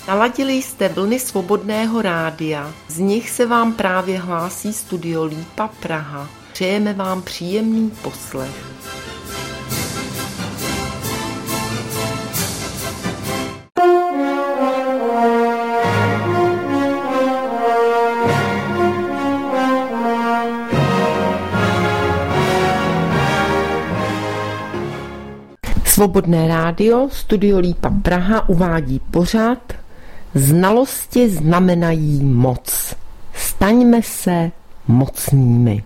Naladili jste vlny Svobodného rádia, z nich se vám právě hlásí Studio Lípa Praha. Přejeme vám příjemný poslech. Svobodné rádio, Studio Lípa Praha uvádí pořad Znalosti znamenají moc. Staňme se mocnými.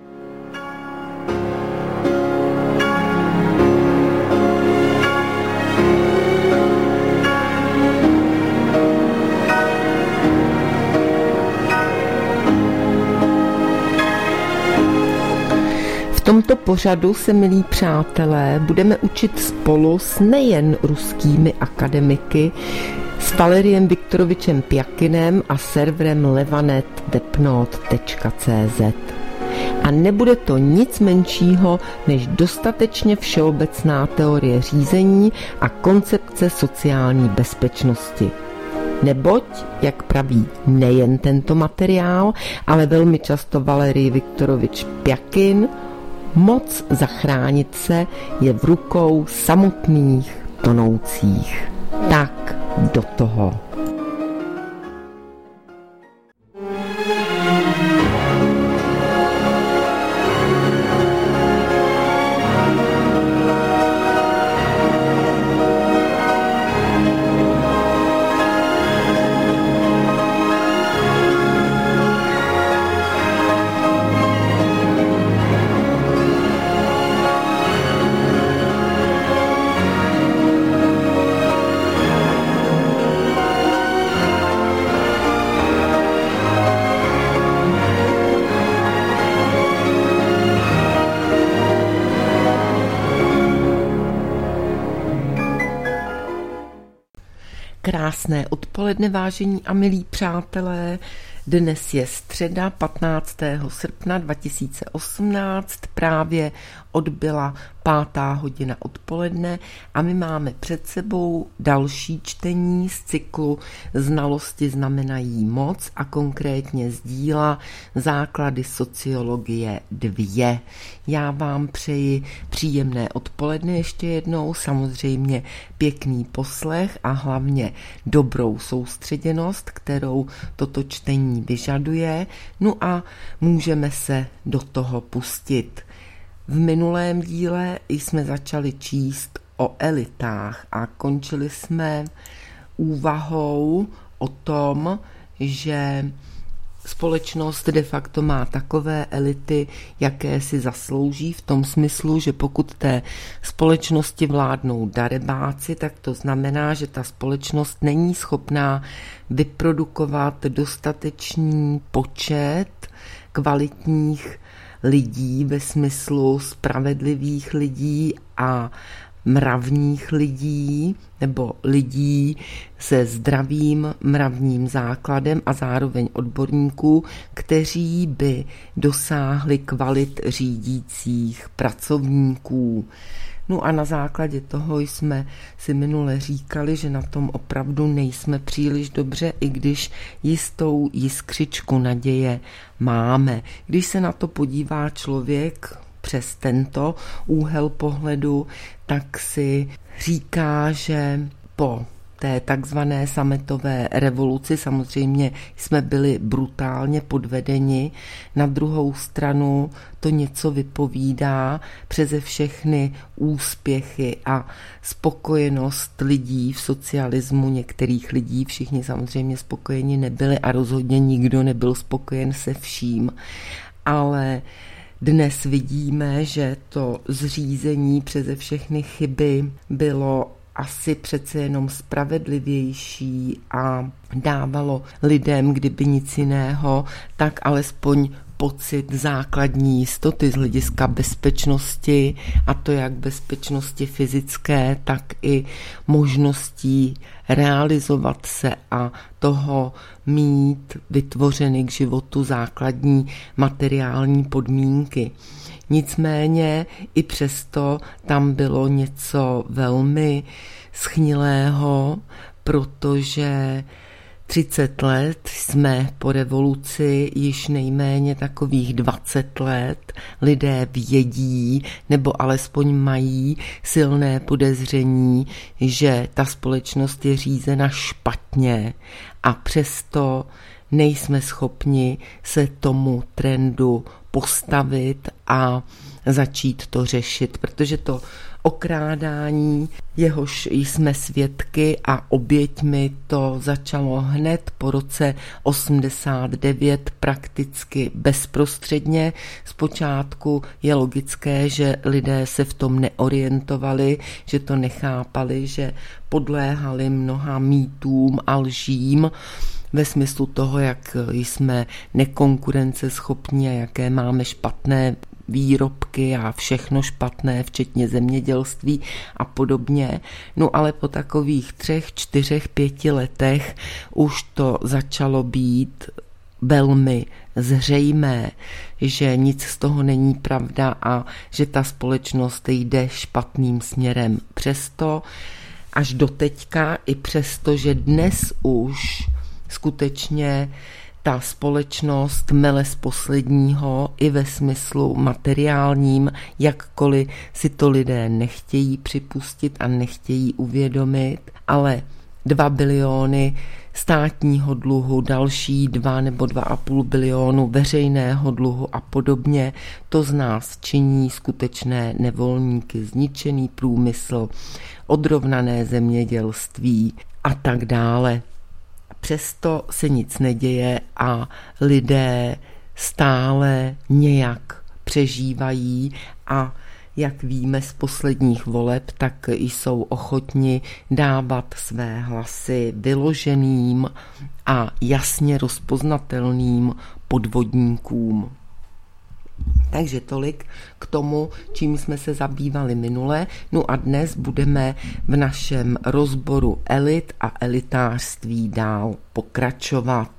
V tomto pořadu se, milí přátelé, budeme učit spolu s nejen ruskými akademiky, s Valeriem Viktorovičem Pjakinem a serverem levanet.depnot.cz. A nebude to nic menšího než dostatečně všeobecná teorie řízení a koncepce sociální bezpečnosti. Neboť, jak praví nejen tento materiál, ale velmi často Valerij Viktorovič Pjakin, moc zachránit se je v rukou samotných tonoucích. Tak do toho. Krásné odpoledne, vážení a milí přátelé. Dnes je středa 15. srpna 2018, právě odbyla 5. hodina odpoledne a my máme před sebou další čtení z cyklu Znalosti znamenají moc a konkrétně z díla Základy sociologie 2. Já vám přeji příjemné odpoledne ještě jednou, samozřejmě pěkný poslech a hlavně dobrou soustředěnost, kterou toto čtení vyžaduje. No a můžeme se do toho pustit. V minulém díle jsme začali číst o elitách a končili jsme úvahou o tom, že společnost de facto má takové elity, jaké si zaslouží, v tom smyslu, že pokud té společnosti vládnou darebáci, tak to znamená, že ta společnost není schopná vyprodukovat dostatečný počet kvalitních lidí ve smyslu spravedlivých lidí a mravních lidí nebo lidí se zdravým mravním základem a zároveň odborníků, kteří by dosáhli kvalit řídících pracovníků. No a na základě toho jsme si minule říkali, že na tom opravdu nejsme příliš dobře, i když jistou jiskřičku naděje máme. Když se na to podívá člověk přes tento úhel pohledu, tak si říká, že po té takzvané sametové revoluci samozřejmě jsme byli brutálně podvedeni. Na druhou stranu to něco vypovídá přeze všechny úspěchy a spokojenost lidí v socialismu, některých lidí, všichni samozřejmě spokojeni nebyli a rozhodně nikdo nebyl spokojen se vším. Ale dnes vidíme, že to zřízení přeze všechny chyby bylo asi přece jenom spravedlivější a dávalo lidem, kdyby nic jiného, tak alespoň pocit základní jistoty z hlediska bezpečnosti, a to jak bezpečnosti fyzické, tak i možností realizovat se a toho mít vytvořeny k životu základní materiální podmínky. Nicméně i přesto tam bylo něco velmi schnilého, protože 30 let jsme po revoluci, již nejméně takových 20 let lidé vědí, nebo alespoň mají silné podezření, že ta společnost je řízena špatně a přesto nejsme schopni se tomu trendu postavit a začít to řešit, protože to okrádání, jehož jsme svědky a oběťmi, to začalo hned po roce 89 prakticky bezprostředně. Zpočátku je logické, že lidé se v tom neorientovali, že to nechápali, že podléhali mnoha mýtům a lžím ve smyslu toho, jak jsme nekonkurenceschopní a jaké máme špatné výrobky a všechno špatné, včetně zemědělství a podobně. No ale po takových 3, 4, 5 letech už to začalo být velmi zřejmé, že nic z toho není pravda a že ta společnost jde špatným směrem. Přesto až do teďka, i přesto, že dnes už skutečně ta společnost mele z posledního i ve smyslu materiálním, jakkoliv si to lidé nechtějí připustit a nechtějí uvědomit, ale 2 biliony státního dluhu, další 2 nebo 2,5 bilionu veřejného dluhu a podobně, to z nás činí skutečné nevolníky, zničený průmysl, odrovnané zemědělství a tak dále. Přesto se nic neděje a lidé stále nějak přežívají a jak víme z posledních voleb, tak jsou ochotni dávat své hlasy vyloženým a jasně rozpoznatelným podvodníkům. Takže tolik k tomu, čím jsme se zabývali minule. No a dnes budeme v našem rozboru elit a elitářství dál pokračovat.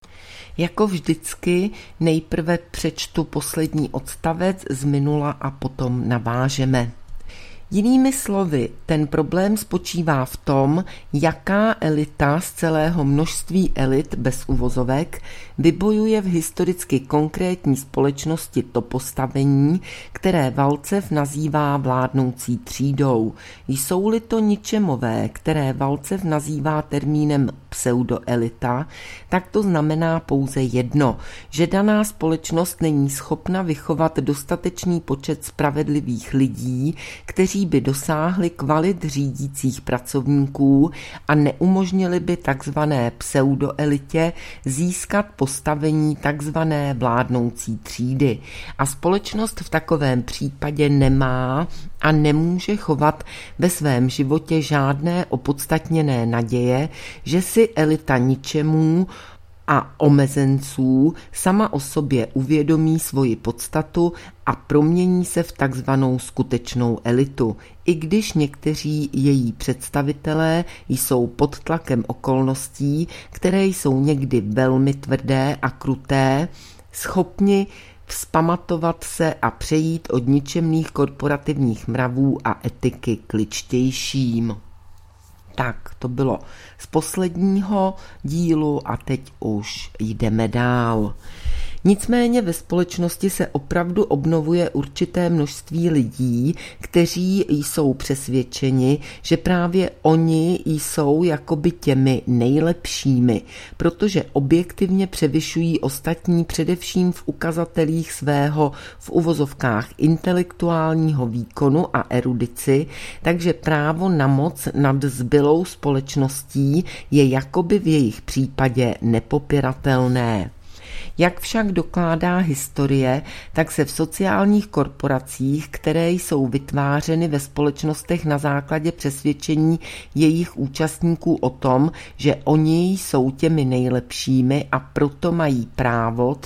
Jako vždycky nejprve přečtu poslední odstavec z minula a potom navážeme. Jinými slovy, ten problém spočívá v tom, jaká elita z celého množství elit bez uvozovek vybojuje v historicky konkrétní společnosti to postavení, které Valcev nazývá vládnoucí třídou. Jsou-li to ničemové, které Valcev nazývá termínem pseudoelita, tak to znamená pouze jedno, že daná společnost není schopna vychovat dostatečný počet spravedlivých lidí, kteří by dosáhli kvalit řídících pracovníků a neumožnili by takzvané pseudoelitě získat postavení takzvané vládnoucí třídy. A společnost v takovém případě nemá a nemůže chovat ve svém životě žádné opodstatněné naděje, že si elita ničemů a omezenců sama o sobě uvědomí svoji podstatu a promění se v takzvanou skutečnou elitu, i když někteří její představitelé jsou pod tlakem okolností, které jsou někdy velmi tvrdé a kruté, schopni vzpamatovat se a přejít od ničemných korporativních mravů a etiky k ličtějším. Tak, to bylo z posledního dílu a teď už jdeme dál. Nicméně ve společnosti se opravdu obnovuje určité množství lidí, kteří jsou přesvědčeni, že právě oni jsou jakoby těmi nejlepšími, protože objektivně převyšují ostatní především v ukazatelích svého v uvozovkách intelektuálního výkonu a erudici, takže právo na moc nad zbylou společností je jakoby v jejich případě nepopiratelné. Jak však dokládá historie, tak se v sociálních korporacích, které jsou vytvářeny ve společnostech na základě přesvědčení jejich účastníků o tom, že oni jsou těmi nejlepšími a proto mají právo,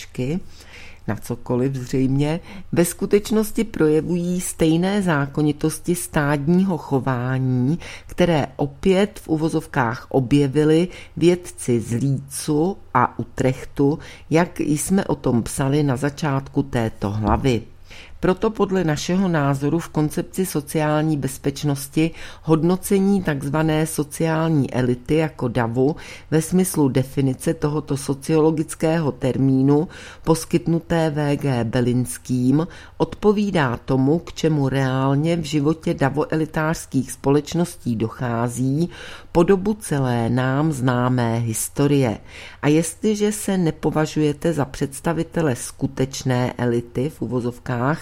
na cokoliv zřejmě, ve skutečnosti projevují stejné zákonitosti stádního chování, které opět v uvozovkách objevili vědci z Lícu a Utrechtu, jak jsme o tom psali na začátku této hlavy. Proto podle našeho názoru v koncepci sociální bezpečnosti hodnocení tzv. Sociální elity jako davu ve smyslu definice tohoto sociologického termínu poskytnuté V.G. Belinským odpovídá tomu, k čemu reálně v životě davoelitářských společností dochází po dobu celé nám známé historie. A jestliže se nepovažujete za představitele skutečné elity v uvozovkách,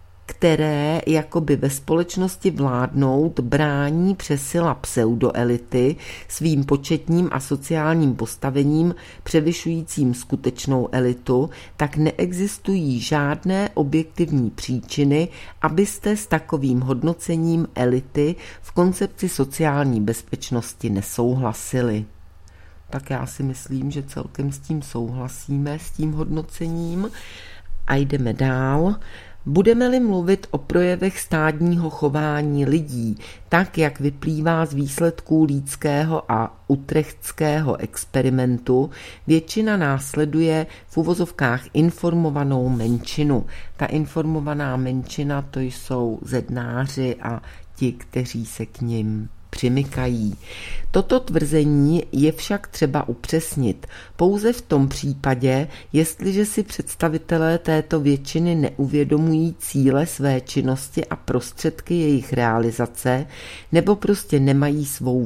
které jakoby ve společnosti vládnout brání přesila pseudoelity svým početním a sociálním postavením převyšujícím skutečnou elitu, tak neexistují žádné objektivní příčiny, abyste s takovým hodnocením elity v koncepci sociální bezpečnosti nesouhlasili. Tak já si myslím, že celkem s tím souhlasíme, s tím hodnocením. A jdeme dál. Budeme-li mluvit o projevech stádního chování lidí, tak jak vyplývá z výsledků Lídského a Utrechtského experimentu, většina následuje v uvozovkách informovanou menšinu. Ta informovaná menšina to jsou zednáři a ti, kteří se k nim přimykají. Toto tvrzení je však třeba upřesnit pouze v tom případě, jestliže si představitelé této většiny neuvědomují cíle své činnosti a prostředky jejich realizace, nebo prostě nemají svou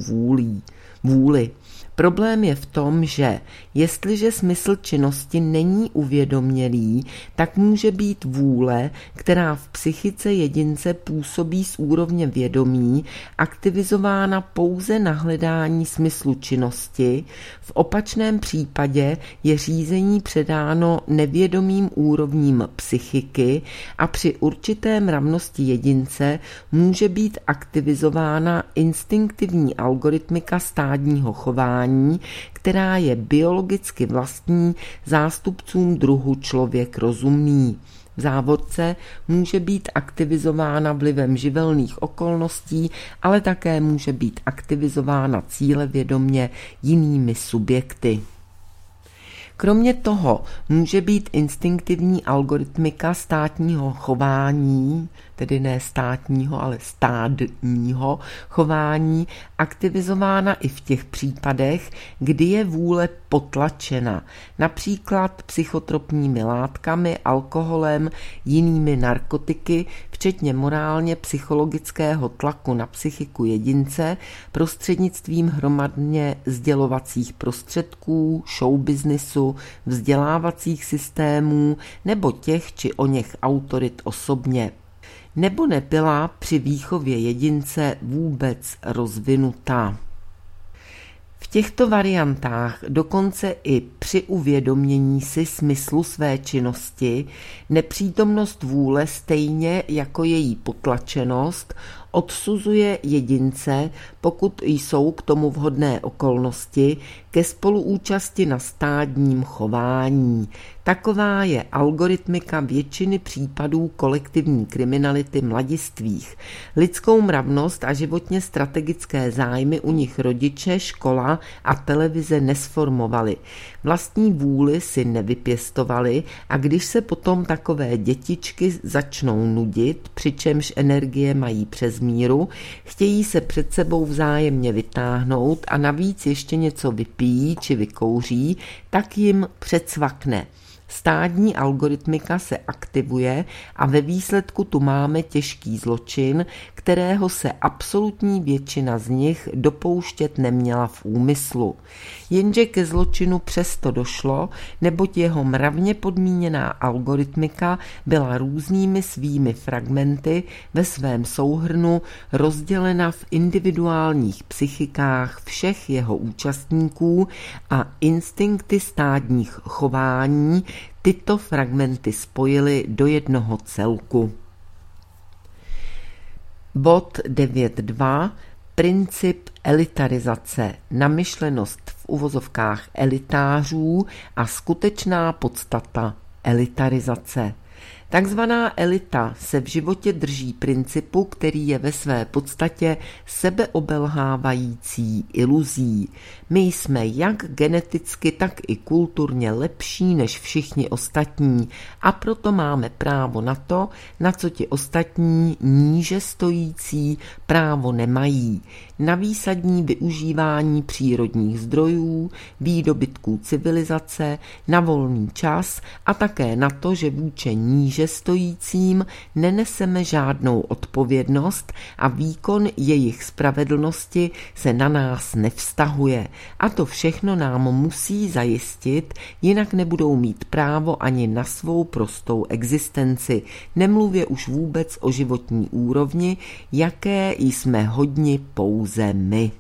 vůli. Problém je v tom, že jestliže smysl činnosti není uvědomělý, tak může být vůle, která v psychice jedince působí z úrovně vědomí, aktivizována pouze na hledání smyslu činnosti. V opačném případě je řízení předáno nevědomým úrovním psychiky a při určité mravnosti jedince může být aktivizována instinktivní algoritmika stádního chování, která je biologicky vlastní zástupcům druhu člověk rozumný. V závorce může být aktivizována vlivem živelných okolností, ale také může být aktivizována cílevědomě jinými subjekty. Kromě toho může být instinktivní algoritmika státního chování, tedy ne státního, ale stádního chování, aktivizována i v těch případech, kdy je vůle potlačena, například psychotropními látkami, alkoholem, jinými narkotiky, včetně morálně psychologického tlaku na psychiku jedince prostřednictvím hromadně sdělovacích prostředků, showbiznisu, vzdělávacích systémů nebo těch či oněch autorit osobně. Nebo nebyla při výchově jedince vůbec rozvinutá. V těchto variantách dokonce i při uvědomění si smyslu své činnosti nepřítomnost vůle stejně jako její potlačenost odsuzuje jedince, pokud jsou k tomu vhodné okolnosti, ke spoluúčasti na stádním chování. Taková je algoritmika většiny případů kolektivní kriminality mladistvých. Lidskou mravnost a životně strategické zájmy u nich rodiče, škola a televize nesformovaly. Vlastní vůli si nevypěstovali a když se potom takové dětičky začnou nudit, přičemž energie mají přes míru, chtějí se před sebou vzájemně vytáhnout a navíc ještě něco vypijí či vykouří, tak jim předsvakne. Stádní algoritmika se aktivuje a ve výsledku tu máme těžký zločin, kterého se absolutní většina z nich dopouštět neměla v úmyslu. Jenže ke zločinu přesto došlo, neboť jeho mravně podmíněná algoritmika byla různými svými fragmenty ve svém souhrnu rozdělena v individuálních psychikách všech jeho účastníků a instinkty stádních chování tyto fragmenty spojily do jednoho celku. Bod 9.2. Princip elitarizace, namyšlenost v uvozovkách elitářů a skutečná podstata elitarizace. Takzvaná elita se v životě drží principu, který je ve své podstatě sebeobelhávající iluzí. My jsme jak geneticky, tak i kulturně lepší než všichni ostatní a proto máme právo na to, na co ti ostatní níže stojící právo nemají. Na výsadní využívání přírodních zdrojů, výdobytků civilizace, na volný čas a také na to, že vůči níže stojícím neneseme žádnou odpovědnost a výkon jejich spravedlnosti se na nás nevztahuje. A to všechno nám musí zajistit, jinak nebudou mít právo ani na svou prostou existenci. Nemluvě už vůbec o životní úrovni, jaké jsme hodni pouze my.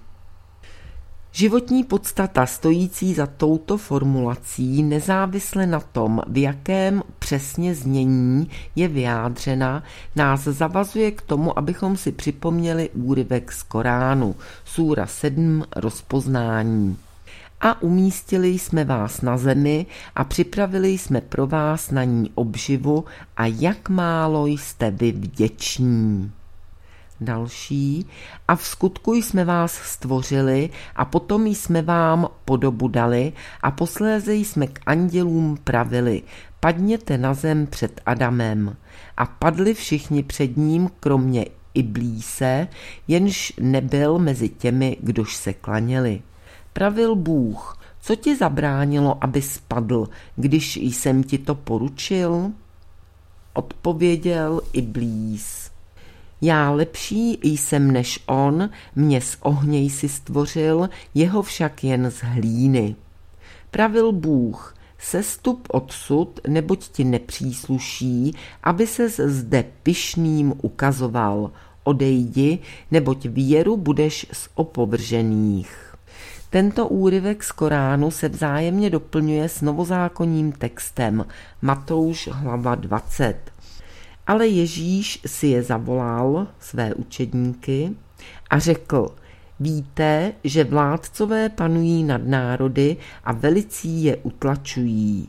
Životní podstata stojící za touto formulací nezávisle na tom, v jakém přesně znění je vyjádřena, nás zavazuje k tomu, abychom si připomněli úryvek z Koránu, súra 7, rozpoznání. A umístili jsme vás na zemi a připravili jsme pro vás na ní obživu a jak málo jste vy vděční. Další. A v skutku jsme vás stvořili a potom jsme vám podobu dali a posléze jsme k andělům pravili, padněte na zem před Adamem. A padli všichni před ním, kromě Iblíse, jenž nebyl mezi těmi, kdož se klaněli. Pravil Bůh, co ti zabránilo, aby spadl, když jsem ti to poručil? Odpověděl Iblís. Já lepší jsem než on, mě z ohně jsi stvořil, jeho však jen z hlíny. Pravil Bůh, sestup odsud, neboť ti nepřísluší, aby ses zde pyšným ukazoval. Odejdi, neboť věru budeš z opovržených. Tento úryvek z Koránu se vzájemně doplňuje s novozákonním textem Matouš hlava 20. Ale Ježíš si je zavolal, své učedníky, a řekl, víte, že vládcové panují nad národy a velicí je utlačují.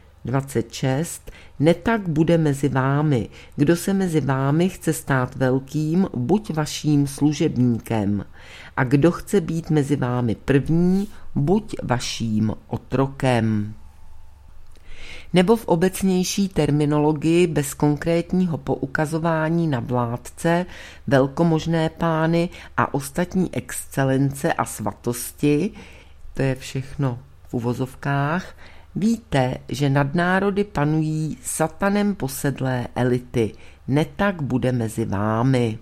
26. Netak bude mezi vámi. Kdo se mezi vámi chce stát velkým, buď vaším služebníkem. A kdo chce být mezi vámi první, buď vaším otrokem. Nebo v obecnější terminologii bez konkrétního poukazování na vládce, velkomožné pány a ostatní excelence a svatosti, to je všechno v uvozovkách, víte, že nad národy panují satanem posedlé elity, netak bude mezi vámi.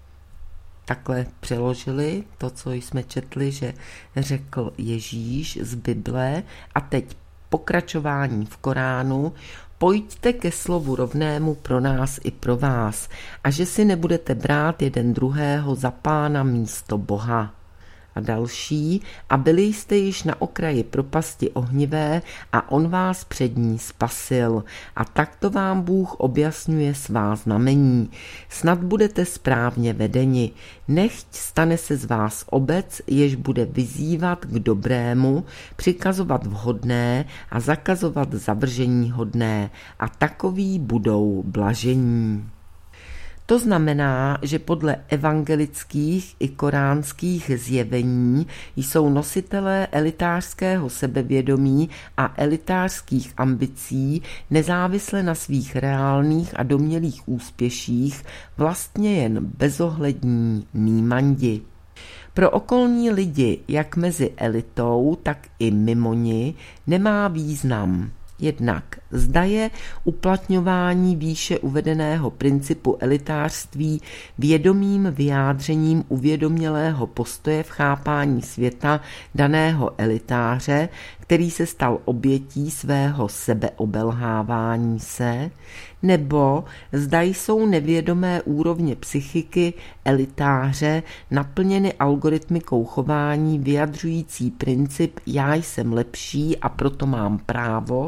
Takhle přeložili to, co jsme četli, že řekl Ježíš z Bible a teď pokračování v Koránu, pojďte ke slovu rovnému pro nás i pro vás a že si nebudete brát jeden druhého za pána místo Boha. A další, a byli jste již na okraji propasti ohnivé a on vás před ní spasil. A takto vám Bůh objasňuje svá znamení. Snad budete správně vedeni. Nechť stane se z vás obec, jež bude vyzývat k dobrému, přikazovat vhodné a zakazovat zavržení hodné. A takoví budou blažení. To znamená, že podle evangelických i koránských zjevení jsou nositelé elitářského sebevědomí a elitářských ambicí nezávisle na svých reálných a domnělých úspěších vlastně jen bezohlední nímandi. Pro okolní lidi, jak mezi elitou, tak i mimo ni, nemá význam. Jednak zda je uplatňování výše uvedeného principu elitářství vědomým vyjádřením uvědomělého postoje v chápání světa daného elitáře, který se stal obětí svého sebeobelhávání se, nebo zda jsou nevědomé úrovně psychiky elitáře naplněny algoritmikou chování vyjadřující princip já jsem lepší a proto mám právo,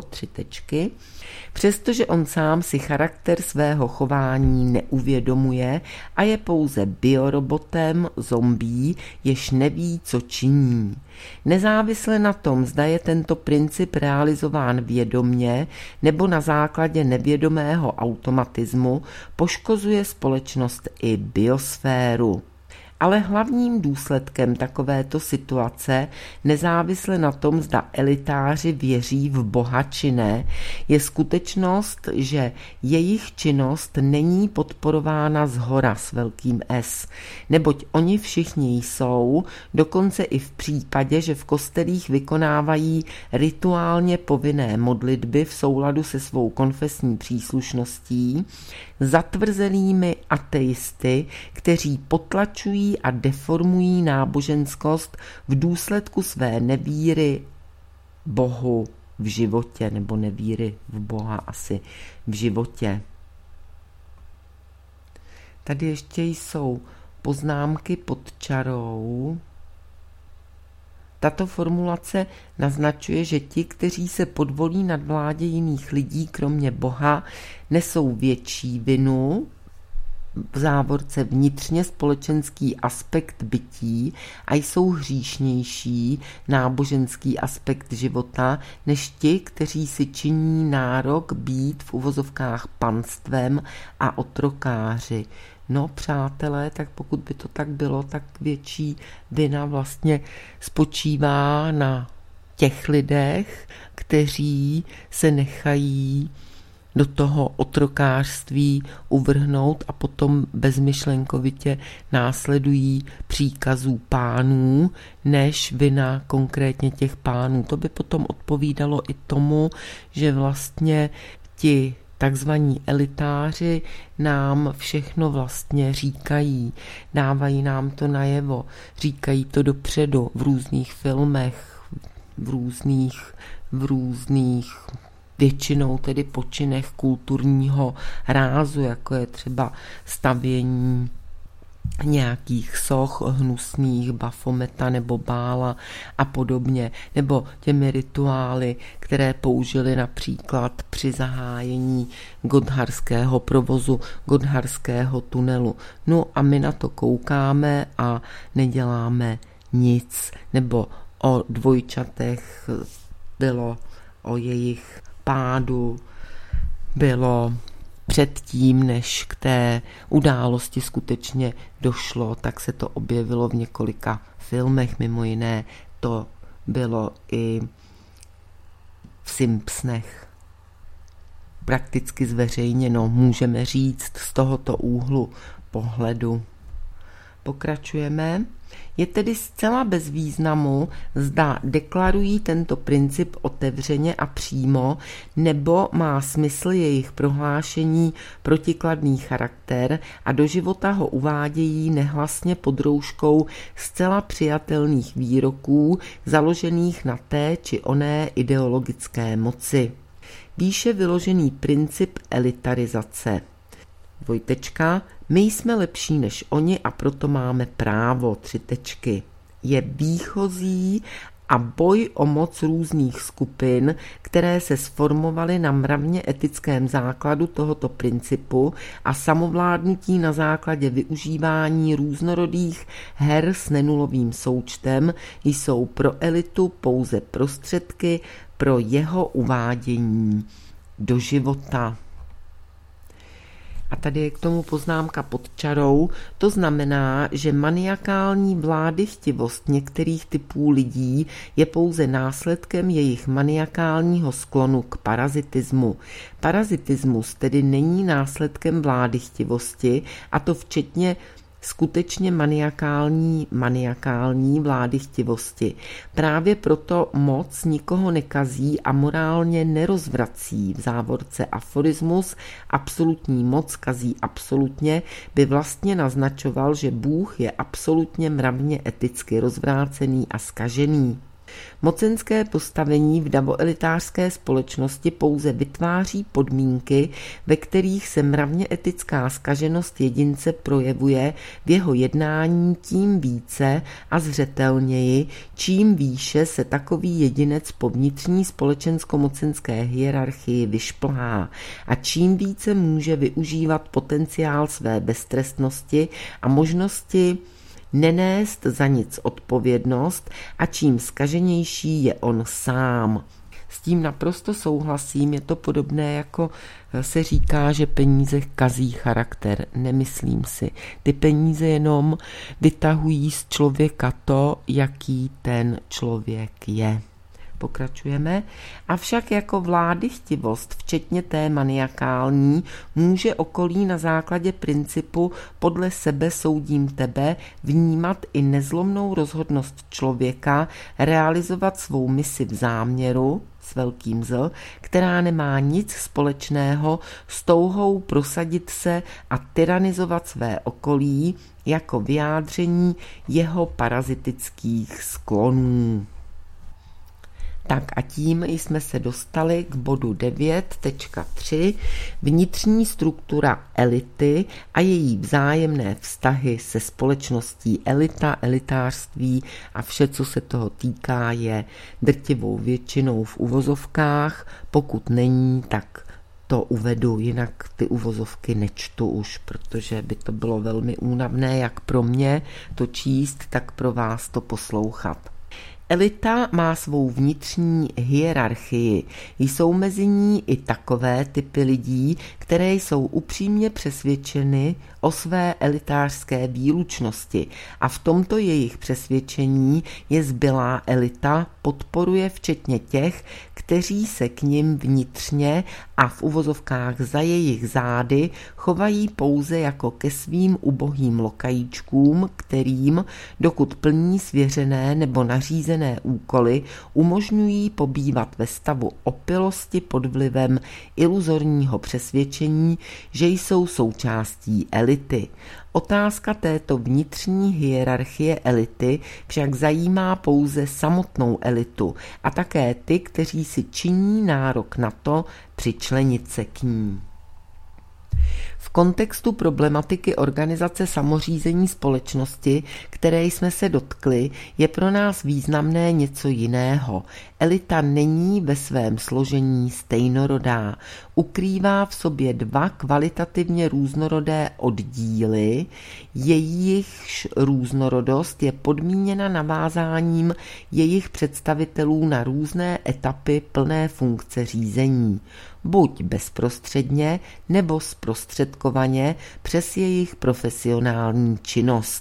přestože on sám si charakter svého chování neuvědomuje a je pouze biorobotem, zombí, jež neví, co činí. Nezávisle na tom, zda je tento princip realizován vědomně nebo na základě nevědomého lidského automatismu poškozuje společnost i biosféru. Ale hlavním důsledkem takovéto situace, nezávisle na tom, zda elitáři věří v Boha či ne, je skutečnost, že jejich činnost není podporována zhora s velkým S, neboť oni všichni jsou, dokonce i v případě, že v kostelích vykonávají rituálně povinné modlitby v souladu se svou konfesní příslušností, zatvrzelými ateisty, kteří potlačují a deformují náboženskost v důsledku své nevíry Bohu v životě, nebo nevíry v Boha asi v životě. Tady ještě jsou poznámky pod čarou. Tato formulace naznačuje, že ti, kteří se podvolí nadvládě jiných lidí, kromě Boha, nesou větší vinu, v závorce vnitřně společenský aspekt bytí a jsou hříšnější náboženský aspekt života, než ti, kteří si činí nárok být v uvozovkách panstvem a otrokáři. No, přátelé, tak pokud by to tak bylo, tak větší vina vlastně spočívá na těch lidech, kteří se nechají do toho otrokářství uvrhnout a potom bezmyšlenkovitě následují příkazů pánů, než vina konkrétně těch pánů. To by potom odpovídalo i tomu, že vlastně ti takzvaní elitáři nám všechno vlastně říkají, dávají nám to najevo, říkají to dopředu v různých filmech, v různých většinou tedy počinech kulturního rázu, jako je třeba stavění nějakých soch hnusných Bafometa nebo Bála a podobně, nebo těmi rituály, které použili například při zahájení gotthardského provozu, gotthardského tunelu. No a my na to koukáme a neděláme nic, nebo o dvojčatech bylo, o jejich pádu bylo předtím, než k té události skutečně došlo, tak se to objevilo v několika filmech, mimo jiné to bylo i v Simpsonech prakticky zveřejněno, můžeme říct, z tohoto úhlu pohledu. Pokračujeme. Je tedy zcela bez významu, zda deklarují tento princip otevřeně a přímo, nebo má smysl jejich prohlášení protikladný charakter a do života ho uvádějí nehlasně pod rouškou zcela přijatelných výroků, založených na té či oné ideologické moci. Výše vyložený princip elitarizace. Dvojtečka, my jsme lepší než oni a proto máme právo, 3 tečky. Je výchozí a boj o moc různých skupin, které se sformovaly na mravně etickém základu tohoto principu a samovládnutí na základě využívání různorodých her s nenulovým součtem jsou pro elitu pouze prostředky pro jeho uvádění do života. A tady je k tomu poznámka pod čarou, to znamená, že maniakální vládychtivost některých typů lidí je pouze následkem jejich maniakálního sklonu k parazitismu. Parazitismus tedy není následkem vládychtivosti, a to včetně skutečně maniakální vládychtivosti. Právě proto moc nikoho nekazí a morálně nerozvrací. V závorce aforismus absolutní moc kazí absolutně by vlastně naznačoval, že Bůh je absolutně mravně eticky rozvrácený a zkažený. Mocenské postavení v davoelitářské společnosti pouze vytváří podmínky, ve kterých se mravně etická zkaženost jedince projevuje v jeho jednání tím více a zřetelněji, čím výše se takový jedinec po vnitřní společensko-mocenské hierarchii vyšplhá a čím více může využívat potenciál své beztrestnosti a možnosti nenést za nic odpovědnost a čím zkaženější je on sám. s tím naprosto souhlasím, je to podobné jako se říká, že peníze kazí charakter. Nemyslím si. Ty peníze jenom vytahují z člověka to, jaký ten člověk je. Pokračujeme. Avšak jako vládychtivost, včetně té maniakální, může okolí na základě principu podle sebe soudím tebe vnímat i nezlomnou rozhodnost člověka realizovat svou misi v záměru, s velkým Z, která nemá nic společného s touhou prosadit se a tyranizovat své okolí jako vyjádření jeho parazitických sklonů. Tak a tím jsme se dostali k bodu 9.3. Vnitřní struktura elity a její vzájemné vztahy se společností. Elita, elitářství a vše, co se toho týká, je drtivou většinou v uvozovkách. Pokud není, tak to uvedu, jinak ty uvozovky nečtu už, protože by to bylo velmi únavné, jak pro mě to číst, tak pro vás to poslouchat. Elita má svou vnitřní hierarchii. Jsou mezi ní i takové typy lidí, které jsou upřímně přesvědčeny o své elitářské výlučnosti a v tomto jejich přesvědčení je zbylá elita podporuje včetně těch, kteří se k nim vnitřně a v uvozovkách za jejich zády chovají pouze jako ke svým ubohým lokajíčkům, kterým, dokud plní svěřené nebo nařízené úkoly, umožňují pobývat ve stavu opilosti pod vlivem iluzorního přesvědčení, že jsou součástí elity. Otázka této vnitřní hierarchie elity však zajímá pouze samotnou elitu a také ty, kteří si činí nárok na to přičlenit se k ní. V kontextu problematiky organizace samořízení společnosti, které jsme se dotkli, je pro nás významné něco jiného. Elita není ve svém složení stejnorodá. Ukrývá v sobě dva kvalitativně různorodé oddíly, jejichž různorodost je podmíněna navázáním jejich představitelů na různé etapy plné funkce řízení. Buď bezprostředně nebo zprostředkovaně přes jejich profesionální činnost.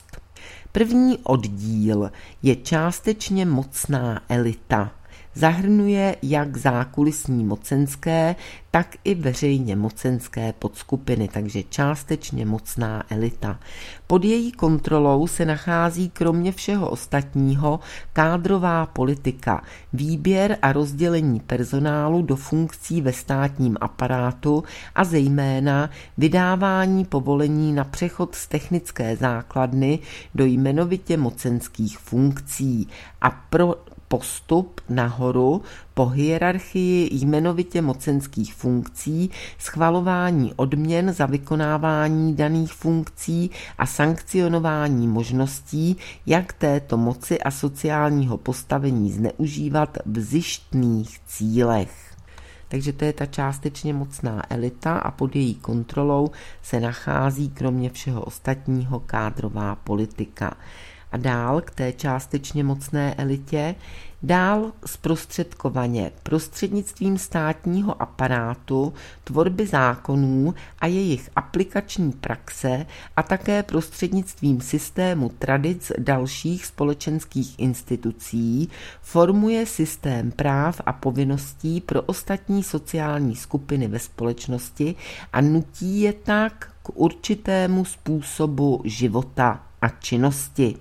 První oddíl je částečně mocná elita. Zahrnuje jak zákulisní mocenské, tak i veřejně mocenské podskupiny, takže částečně mocná elita. Pod její kontrolou se nachází kromě všeho ostatního kádrová politika, výběr a rozdělení personálu do funkcí ve státním aparátu a zejména vydávání povolení na přechod z technické základny do jmenovitě mocenských funkcí a pro postup nahoru po hierarchii jmenovitě mocenských funkcí, schvalování odměn za vykonávání daných funkcí a sankcionování možností, jak této moci a sociálního postavení zneužívat v zištných cílech. Takže to je ta částečně mocná elita a pod její kontrolou se nachází kromě všeho ostatního kádrová politika. A dál k té částečně mocné elitě, dál zprostředkovaně prostřednictvím státního aparátu, tvorby zákonů a jejich aplikační praxe a také prostřednictvím systému tradic dalších společenských institucí formuje systém práv a povinností pro ostatní sociální skupiny ve společnosti a nutí je tak k určitému způsobu života a činnosti.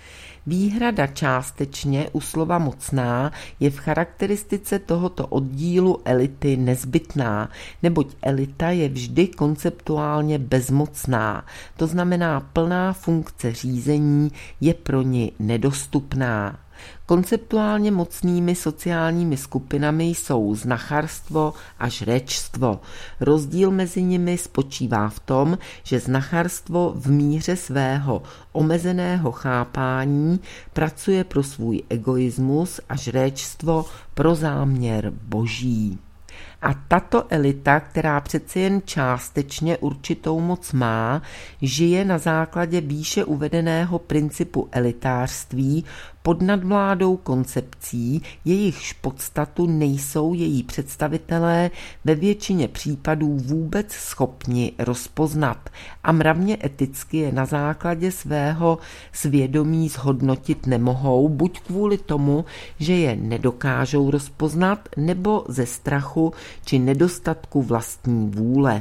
Výhrada částečně u slova mocná je v charakteristice tohoto oddílu elity nezbytná, neboť elita je vždy konceptuálně bezmocná, to znamená plná funkce řízení je pro ni nedostupná. Konceptuálně mocnými sociálními skupinami jsou znacharstvo a žrečstvo. Rozdíl mezi nimi spočívá v tom, že znacharstvo v míře svého omezeného chápání pracuje pro svůj egoismus a žréčstvo pro záměr boží. A tato elita, která přeci jen částečně určitou moc má, žije na základě výše uvedeného principu elitářství pod nadvládou koncepcí, jejichž podstatu nejsou její představitelé ve většině případů vůbec schopni rozpoznat a mravně eticky je na základě svého svědomí zhodnotit nemohou, buď kvůli tomu, že je nedokážou rozpoznat, nebo ze strachu či nedostatku vlastní vůle.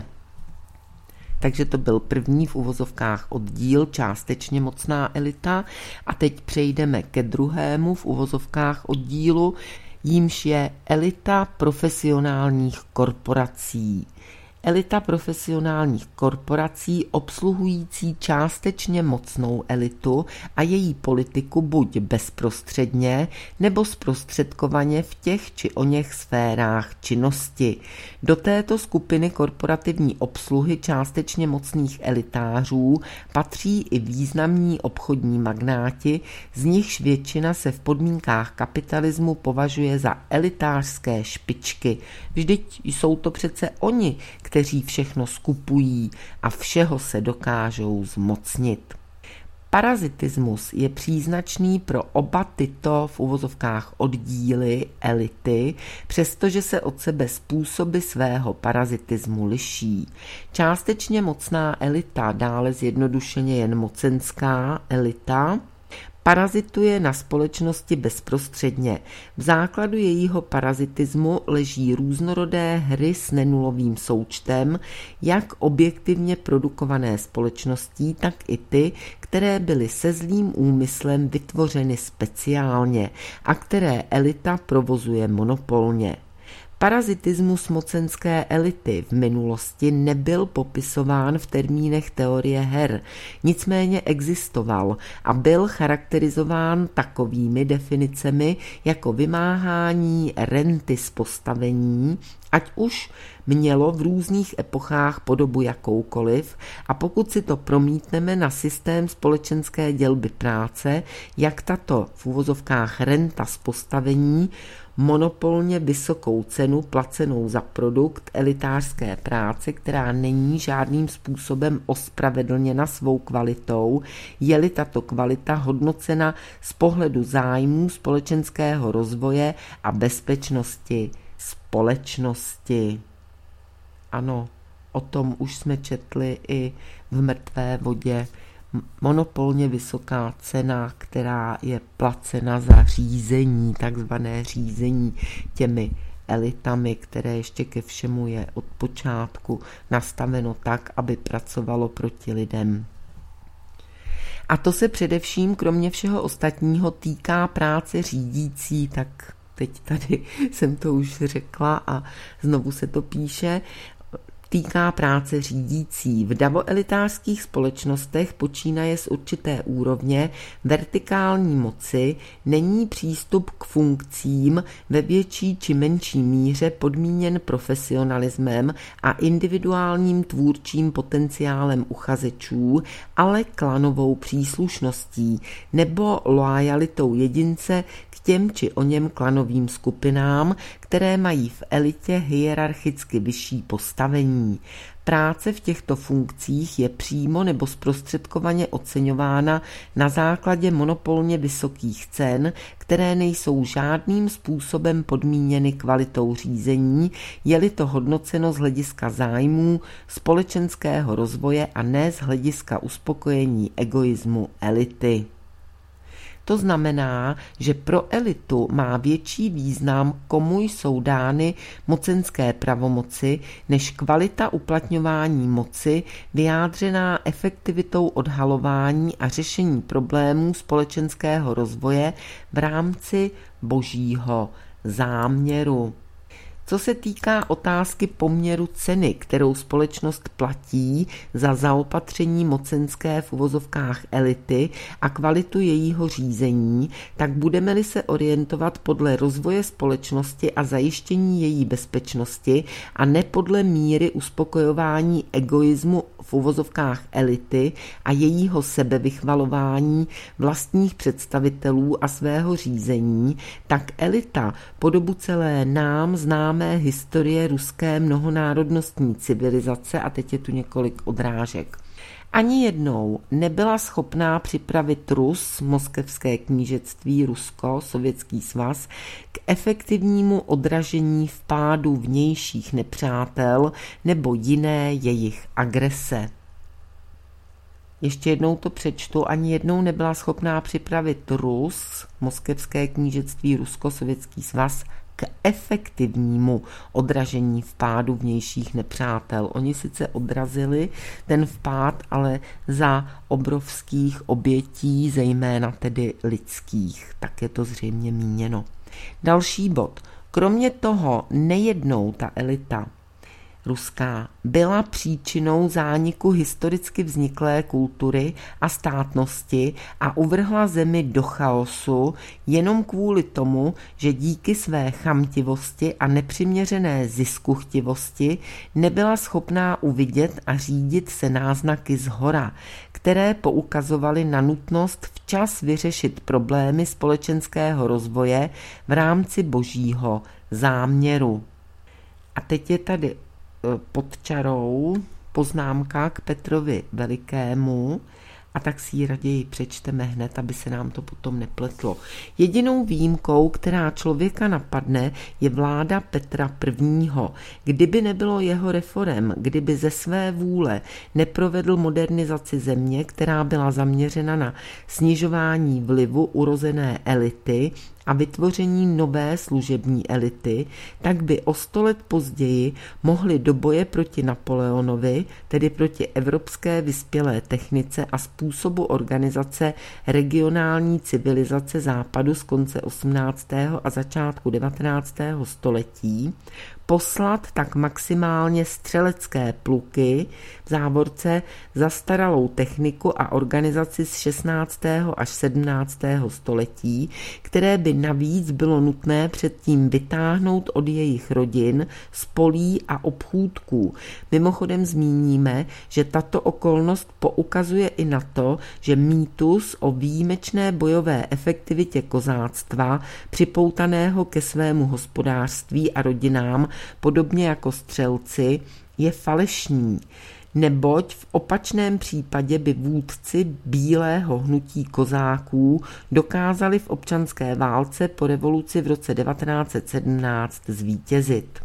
Takže to byl první v uvozovkách oddíl, částečně mocná elita, a teď přejdeme ke druhému v uvozovkách oddílu, jímž je elita profesionálních korporací. Elita profesionálních korporací obsluhující částečně mocnou elitu a její politiku buď bezprostředně nebo zprostředkovaně v těch či oněch sférách činnosti. Do této skupiny korporativní obsluhy částečně mocných elitářů patří i významní obchodní magnáti, z nichž většina se v podmínkách kapitalismu považuje za elitářské špičky. Vždyť jsou to přece oni, kteří všechno skupují a všeho se dokážou zmocnit. Parazitismus je příznačný pro oba tyto v uvozovkách oddíly elity, přestože se od sebe způsoby svého parazitismu liší. Částečně mocná elita, dále zjednodušeně jen mocenská elita, parazituje na společnosti bezprostředně. V základu jejího parazitismu leží různorodé hry s nenulovým součtem, jak objektivně produkované společností, tak i ty, které byly se zlým úmyslem vytvořeny speciálně a které elita provozuje monopolně. Parazitismus mocenské elity v minulosti nebyl popisován v termínech teorie her, nicméně existoval a byl charakterizován takovými definicemi jako vymáhání renty z postavení, ať už mělo v různých epochách podobu jakoukoliv, a pokud si to promítneme na systém společenské dělby práce, jak tato v uvozovkách renta z postavení monopolně vysokou cenu placenou za produkt elitářské práce, která není žádným způsobem ospravedlněna svou kvalitou, je-li tato kvalita hodnocena z pohledu zájmů společenského rozvoje a bezpečnosti společnosti. Ano, o tom už jsme četli i v Mrtvé vodě. Monopolně vysoká cena, která je placena za řízení, takzvané řízení těmi elitami, které ještě ke všemu je od počátku nastaveno tak, aby pracovalo proti lidem. A to se především kromě všeho ostatního týká práce řídící, tak teď tady jsem to už řekla a znovu se to píše, týká práce řídící. V davoelitářských společnostech počínaje z určité úrovně vertikální moci není přístup k funkcím ve větší či menší míře podmíněn profesionalismem a individuálním tvůrčím potenciálem uchazečů, ale klanovou příslušností nebo loajalitou jedince k těm či oněm klanovým skupinám, které mají v elitě hierarchicky vyšší postavení. Práce v těchto funkcích je přímo nebo zprostředkovaně oceňována na základě monopolně vysokých cen, které nejsou žádným způsobem podmíněny kvalitou řízení, je-li to hodnoceno z hlediska zájmů společenského rozvoje a ne z hlediska uspokojení egoismu elity. To znamená, že pro elitu má větší význam, komu jsou dány mocenské pravomoci, než kvalita uplatňování moci vyjádřená efektivitou odhalování a řešení problémů společenského rozvoje v rámci božího záměru. Co se týká otázky poměru ceny, kterou společnost platí za zaopatření mocenské v uvozovkách elity a kvalitu jejího řízení, tak budeme-li se orientovat podle rozvoje společnosti a zajištění její bezpečnosti a ne podle míry uspokojování egoismu v uvozovkách elity a jejího sebevychvalování vlastních představitelů a svého řízení, tak elita po dobu celé nám známé historie ruské mnohonárodnostní civilizace, a teď je tu několik odrážek, Ani jednou nebyla schopná připravit Rus, moskevské knížectví, Rusko, Sovětský svaz, k efektivnímu odražení vpádu vnějších nepřátel nebo jiné jejich agrese. Ještě jednou to přečtu. Ani jednou nebyla schopná připravit Rus, moskevské knížectví, Rusko, Sovětský svaz, k efektivnímu odražení vpádu vnějších nepřátel. Oni sice odrazili ten vpád, ale za obrovských obětí, zejména tedy lidských. Tak je to zřejmě míněno. Další bod. Kromě toho nejednou ta elita ruská byla příčinou zániku historicky vzniklé kultury a státnosti a uvrhla zemi do chaosu jenom kvůli tomu, že díky své chamtivosti a nepřiměřené ziskuchtivosti nebyla schopná uvidět a řídit se náznaky zhora, které poukazovaly na nutnost včas vyřešit problémy společenského rozvoje v rámci božího záměru. A teď je tady pod čarou poznámka k Petrovi Velikému, a tak si ji raději přečteme hned, aby se nám to potom nepletlo. Jedinou výjimkou, která člověka napadne, je vláda Petra I. Kdyby nebylo jeho reforem, kdyby ze své vůle neprovedl modernizaci země, která byla zaměřena na snižování vlivu urozené elity a vytvoření nové služební elity, tak by o 100 let později mohli do boje proti Napoleonovi, tedy proti evropské vyspělé technice a způsobu organizace regionální civilizace západu z konce 18. a začátku 19. století, poslat tak maximálně střelecké pluky, v závorce zastaralou techniku a organizaci z 16. až 17. století, které by navíc bylo nutné předtím vytáhnout od jejich rodin, z polí a obchůdků. Mimochodem zmíníme, že tato okolnost poukazuje i na to, že mýtus o výjimečné bojové efektivitě kozáctva, připoutaného ke svému hospodářství a rodinám, podobně jako střelci, je falešný, neboť v opačném případě by vůdci bílého hnutí kozáků dokázali v občanské válce po revoluci v roce 1917 zvítězit.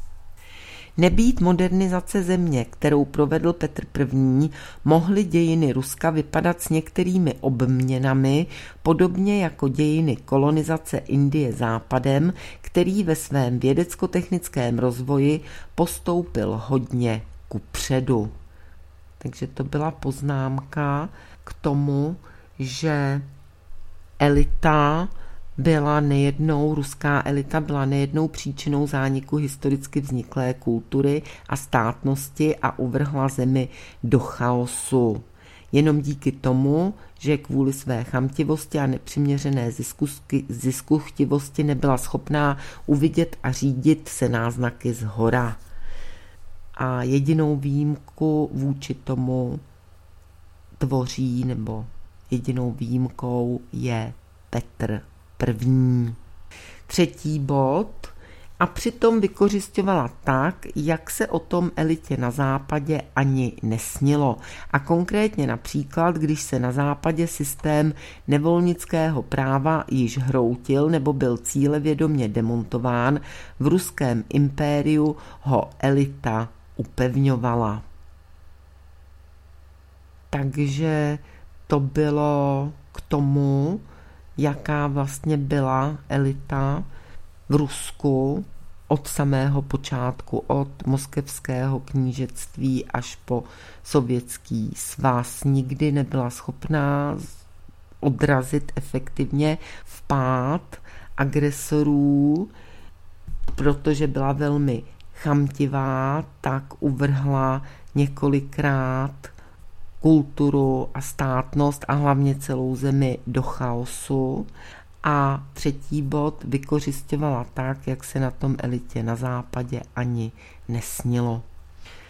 Nebýt modernizace země, kterou provedl Petr I., mohly dějiny Ruska vypadat s některými obměnami, podobně jako dějiny kolonizace Indie západem, který ve svém vědecko-technickém rozvoji postoupil hodně kupředu. Takže to byla poznámka k tomu, že ruská elita byla nejednou příčinou zániku historicky vzniklé kultury a státnosti a uvrhla zemi do chaosu. Jenom díky tomu, že kvůli své chamtivosti a nepřiměřené ziskuchtivosti nebyla schopná uvidět a řídit se náznaky zhora. A jedinou výjimku vůči tomu tvoří, nebo jedinou výjimkou je Petr I. Třetí bod. A přitom vykořisťovala tak, jak se o tom elitě na západě ani nesnilo. A konkrétně například, když se na západě systém nevolnického práva již hroutil nebo byl cílevědomě demontován, v ruském impériu ho elita upevňovala. Takže to bylo k tomu, jaká vlastně byla elita v Rusku od samého počátku, od moskevského knížectví až po Sovětský svaz. Nikdy nebyla schopná odrazit efektivně vpád agresorů, protože byla velmi chamtivá, tak uvrhla několikrát kulturu a státnost a hlavně celou zemi do chaosu. A třetí bod vykořisťovala tak, jak se na tom elitě na západě ani nesnilo.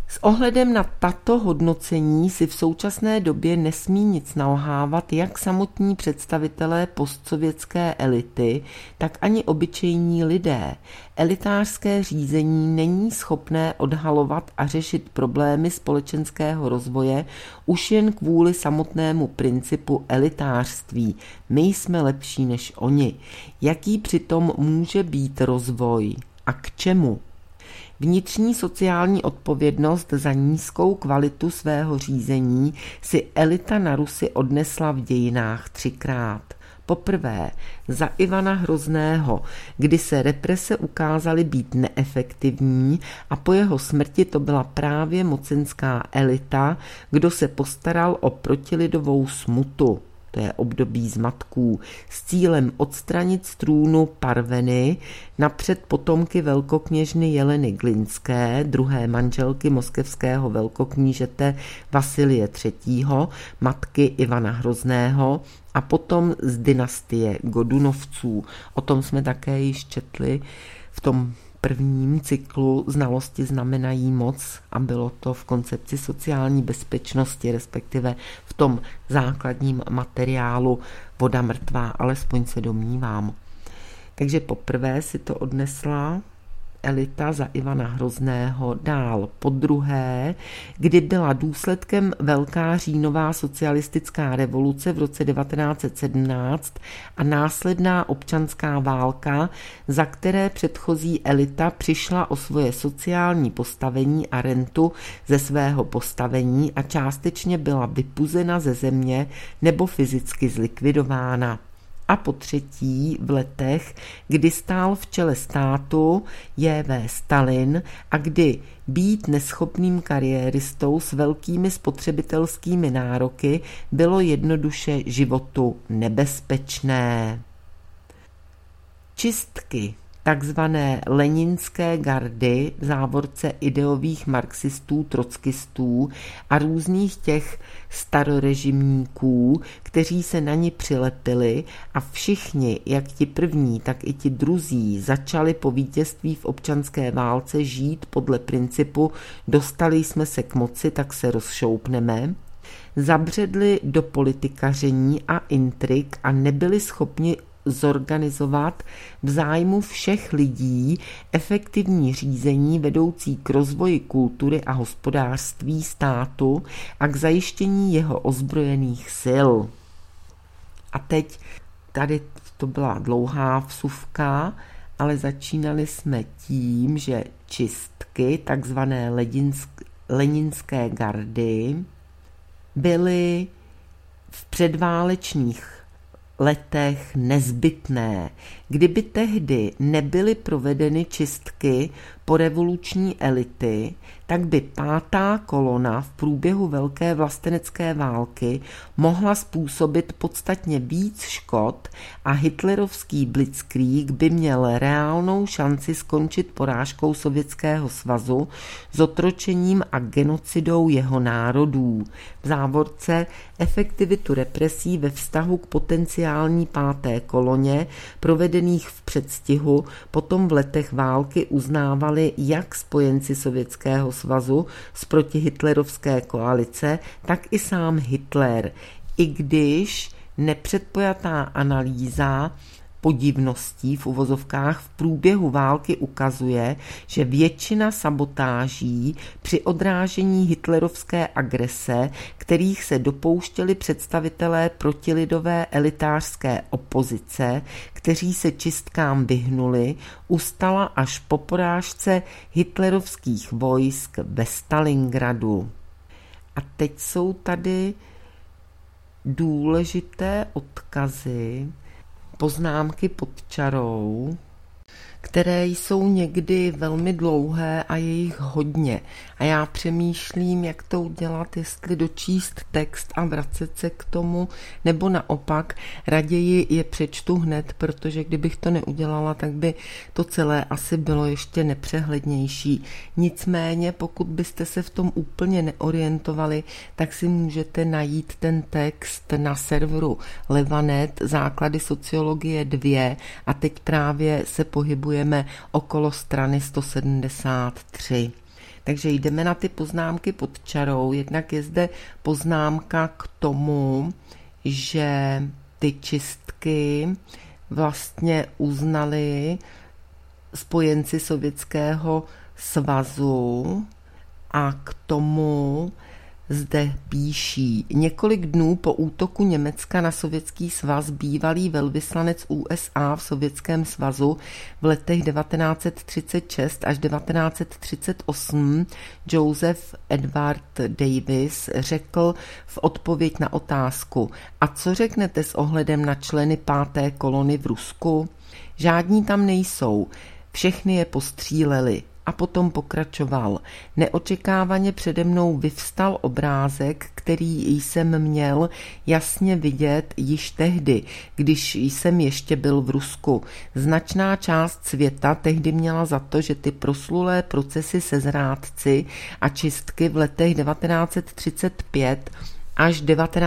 S ohledem na tato hodnocení si v současné době nesmí nic nalhávat jak samotní představitelé postsovětské elity, tak ani obyčejní lidé. Elitářské řízení není schopné odhalovat a řešit problémy společenského rozvoje už jen kvůli samotnému principu elitářství. My jsme lepší než oni. Jaký přitom může být rozvoj a k čemu? Vnitřní sociální odpovědnost za nízkou kvalitu svého řízení si elita na Rusy odnesla v dějinách 3krát. Poprvé za Ivana Hrozného, kdy se represe ukázaly být neefektivní a po jeho smrti to byla právě mocenská elita, kdo se postaral o protilidovou smutu. To je období zmatků, s cílem odstranit z trůnu Parveny, napřed potomky velkokněžny Jeleny Glinské, druhé manželky moskevského velkoknížete Vasilie III., matky Ivana Hrozného, a potom z dynastie Godunovců. O tom jsme také již četli v tom prvním cyklu Znalosti znamenají moc a bylo to v koncepci sociální bezpečnosti, respektive v tom základním materiálu Voda mrtvá, alespoň se domnívám. Takže poprvé si to odnesla elita za Ivana Hrozného, dál podruhé, kdy byla důsledkem Velká říjnová socialistická revoluce v roce 1917 a následná občanská válka, za které předchozí elita přišla o svoje sociální postavení a rentu ze svého postavení a částečně byla vypuzena ze země nebo fyzicky zlikvidována. A po třetí v letech, kdy stál v čele státu J.V. Stalin a kdy být neschopným kariéristou s velkými spotřebitelskými nároky bylo jednoduše životu nebezpečné. Čistky takzvané leninské gardy, v závorce ideových marxistů, trockistů a různých těch starorežimníků, kteří se na ni přilepili a všichni, jak ti první, tak i ti druzí, začali po vítězství v občanské válce žít podle principu dostali jsme se k moci, tak se rozšoupneme, zabředli do politikaření a intrik a nebyli schopni zorganizovat v zájmu všech lidí efektivní řízení vedoucí k rozvoji kultury a hospodářství státu a k zajištění jeho ozbrojených sil. A teď tady to byla dlouhá vsuvka, ale začínali jsme tím, že čistky, takzvané leninské gardy, byly v předválečných letech nezbytné. Kdyby tehdy nebyly provedeny čistky po revoluční elity, tak by pátá kolona v průběhu velké vlastenecké války mohla způsobit podstatně víc škod a hitlerovský blitzkrieg by měl reálnou šanci skončit porážkou Sovětského svazu, zotročením a genocidou jeho národů. V závorce efektivitu represí ve vztahu k potenciální páté koloně provedených v předstihu potom v letech války uznávali jak spojenci Sovětského svazu z protihitlerovské koalice, tak i sám Hitler, i když nepředpojatá analýza podivností v uvozovkách v průběhu války ukazuje, že většina sabotáží při odrážení hitlerovské agrese, kterých se dopouštěli představitelé protilidové elitářské opozice, kteří se čistkám vyhnuli, ustala až po porážce hitlerovských vojsk ve Stalingradu. A teď jsou tady důležité odkazy, poznámky pod čarou, které jsou někdy velmi dlouhé a je jich hodně. A já přemýšlím, jak to udělat, jestli dočíst text a vracet se k tomu, nebo naopak raději je přečtu hned, protože kdybych to neudělala, tak by to celé asi bylo ještě nepřehlednější. Nicméně, pokud byste se v tom úplně neorientovali, tak si můžete najít ten text na serveru Levanet, základy sociologie 2 a teď právě se pohybujeme okolo strany 173. Takže jdeme na ty poznámky pod čarou. Jednak je zde poznámka k tomu, že ty čistky vlastně uznali spojenci Sovětského svazu a k tomu zde píší: několik dnů po útoku Německa na Sovětský svaz bývalý velvyslanec USA v Sovětském svazu v letech 1936 až 1938 Joseph Edward Davis řekl v odpověď na otázku: a co řeknete s ohledem na členy 5. kolony v Rusku? Žádní tam nejsou, všechny je postříleli. A potom pokračoval: neočekávaně přede mnou vyvstal obrázek, který jsem měl jasně vidět již tehdy, když jsem ještě byl v Rusku. Značná část světa tehdy měla za to, že ty proslulé procesy se zrádci a čistky v letech 1935 až